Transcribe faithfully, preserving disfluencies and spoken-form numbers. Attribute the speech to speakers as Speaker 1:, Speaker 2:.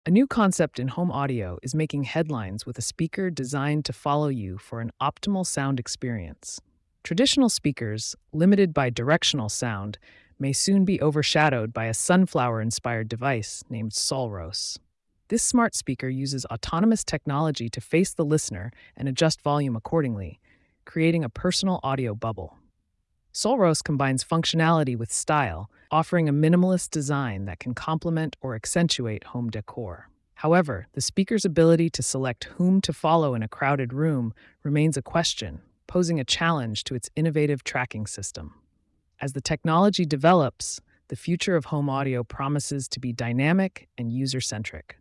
Speaker 1: A new concept in home audio is making headlines with a speaker designed to follow you for an optimal sound experience. Traditional speakers, limited by directional sound, may soon be overshadowed by a sunflower inspired device named Solros. This smart speaker uses autonomous technology to face the listener and adjust volume accordingly, creating a personal audio bubble. Solros combines functionality with style, offering a minimalist design that can complement or accentuate home decor. However, the speaker's ability to select whom to follow in a crowded room remains a question, posing a challenge to its innovative tracking system. As the technology develops, the future of home audio promises to be dynamic and user centric.